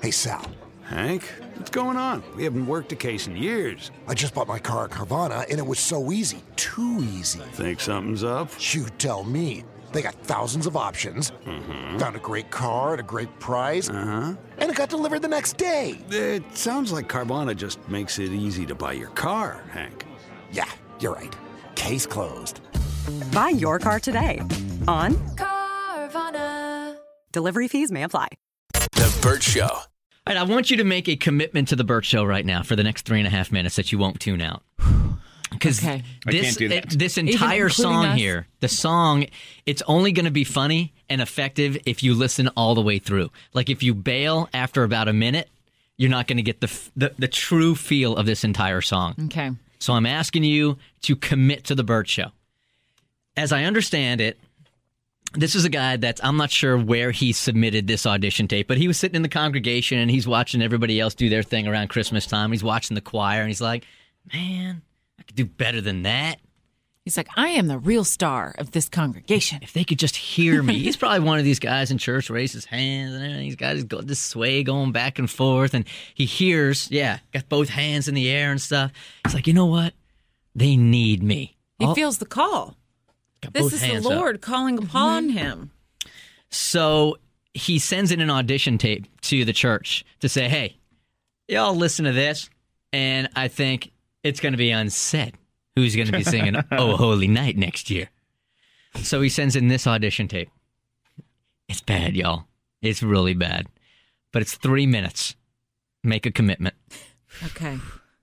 Hey, Sal. Hank, what's going on? We haven't worked a case in years. I just bought my car at Carvana, and it was so easy. Too easy. Think something's up? You tell me. They got thousands of options. Found a great car at a great price. And it got delivered the next day. It sounds like Carvana just makes it easy to buy your car, Hank. Yeah, you're right. Case closed. Buy your car today on Carvana. Delivery fees may apply. The Burt Show. All right, I want you to make a commitment to the Burt Show right now for the next 3.5 minutes that you won't tune out. Because Okay. this entire song us? here, the song, it's only going to be funny and effective if you listen all the way through. Like if you bail after about a minute, you're not going to get the true feel of this entire song. Okay. So I'm asking you to commit to the Burt Show. As I understand it, this is a guy that I'm not sure where he submitted this audition tape, but he was sitting in the congregation and he's watching everybody else do their thing around Christmas time. He's watching the choir and he's like, man, I could do better than that. He's like, I am the real star of this congregation. If they could just hear me. He's probably one of these guys in church, raise his hands, and everything. He's got this sway going back and forth, and he hears, got both hands in the air and stuff. He's like, you know what? They need me. He feels the call. Got This both is hands the up. Lord calling upon him. So he sends in an audition tape to the church to say, hey, y'all listen to this, and I think it's going to be unsaid who's going to be singing Oh Holy Night next year. So he sends in this audition tape. It's bad, y'all. It's really bad. But it's 3 minutes. Make a commitment. Okay.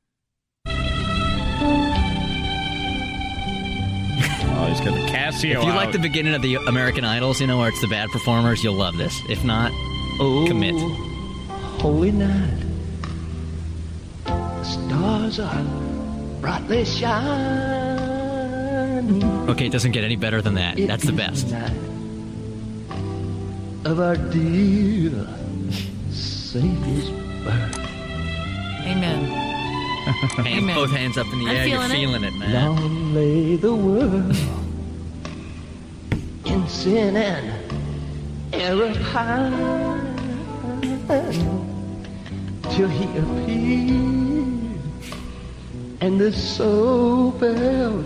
Oh, he's got the Casio If you out. like the beginning of the American Idols, where it's the bad performers, you'll love this. If not, commit. Holy night, the stars are brightly shining. Okay, it doesn't get any better than that. That's the best. Night of our dear Savior's birth. Amen. Amen. Both hands up in the I'm air. You're feeling it. feeling it, man. Long lay the world in sin and error high till he appeared, and the soul felt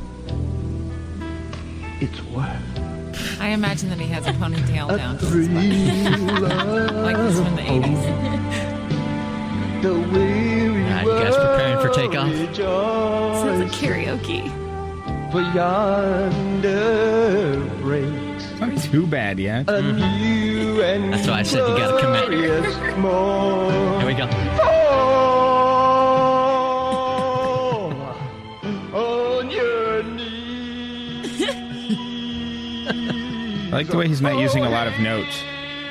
its worth. I imagine that he has a ponytail down to his Thrill butt. Like this from the 80s. The weary All right, you guys preparing for takeoff? Sounds like karaoke. For yonder breaks Not too bad yet. a new and That's why I said you gotta commit. glorious morn. Here we go. Fall on your knees. I like the way he's not using a lot of notes.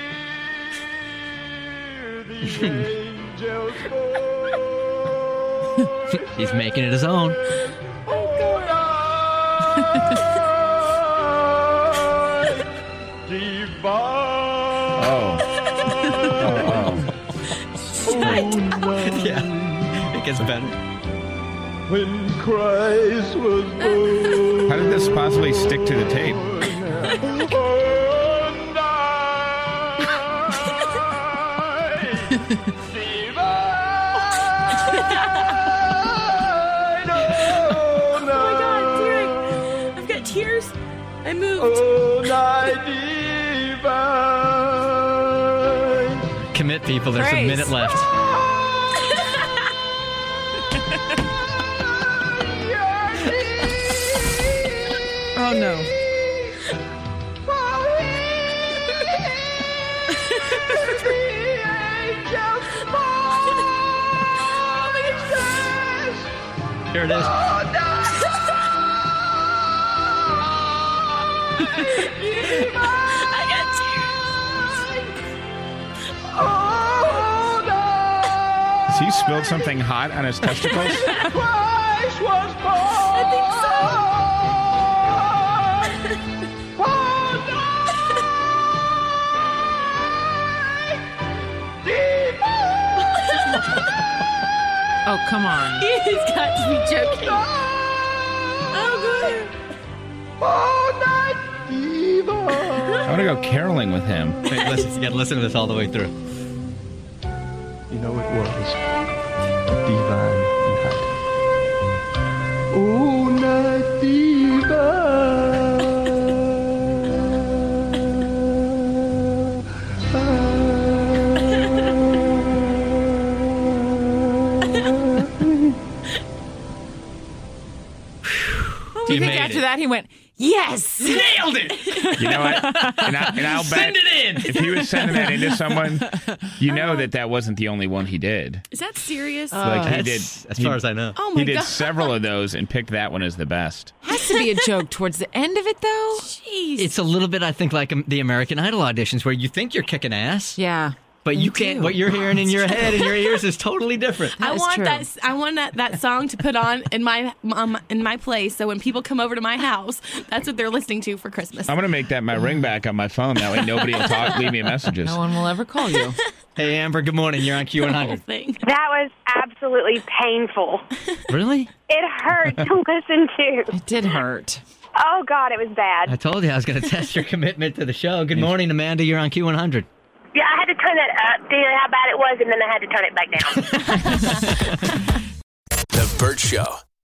He's making it his own. Yeah, it gets better. When Christ was born. How did this possibly stick to the tape? I've got tears. I moved. Oh, night divine. Commit, people. There's a Praise. minute left. Oh, no. Here it is. I got tears. Has he spilled something hot on his testicles? Christ was born. I think so. Oh, come on. He's got to be joking. Oh, good. I want to go caroling with him. Wait, listen, you gotta listen to this all the way through. You know, it was a divine night. Oh, night divine. Do you You think made after it. that he went, yes? Nailed it. You know what? And I'll Send bet it in. if he was sending that into someone, you know that wasn't the only one he did. Is that serious? Like he did, As far as I know. oh my he did god. several of those and picked that one as the best. Has to be a joke towards the end of it, though. Jeez. It's a little bit, I think, like the American Idol auditions where you think you're kicking ass, Yeah. but you can't. What you're hearing in your head and your ears is totally different. I is want true. that. I want that song to put on in my place. So when people come over to my house, that's what they're listening to for Christmas. I'm gonna make that my ringback on my phone. That way nobody will leave me messages. No one will ever call you. Hey, Amber, good morning. You're on The whole Q100. thing. That was absolutely painful. Really? It hurt to listen to. It did hurt. Oh, God, it was bad. I told you I was going to test your commitment to the show. Good morning, Amanda. You're on Q100. Yeah, I had to turn that up, see how bad it was, and then I had to turn it back down. The Burt Show.